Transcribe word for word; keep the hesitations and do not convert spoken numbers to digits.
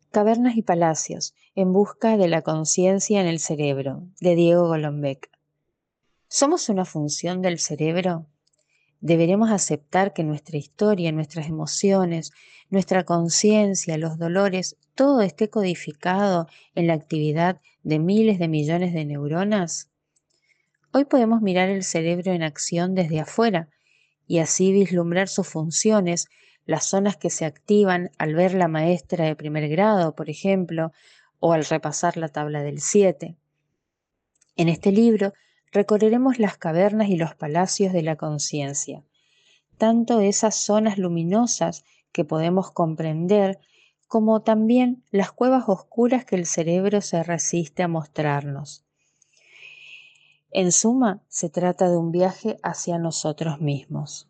Cavernas y palacios, en busca de la conciencia en el cerebro, de Diego Golombek. ¿Somos una función del cerebro? Deberemos aceptar que nuestra historia, nuestras emociones, nuestra conciencia, los dolores, todo esté codificado en la actividad de miles de millones de neuronas. Hoy podemos mirar el cerebro en acción desde afuera y así vislumbrar sus funciones, las zonas que se activan al ver la maestra de primer grado, por ejemplo, o al repasar la tabla del siete. En este libro recorreremos las cavernas y los palacios de la conciencia, tanto esas zonas luminosas que podemos comprender, como también las cuevas oscuras que el cerebro se resiste a mostrarnos. En suma, se trata de un viaje hacia nosotros mismos.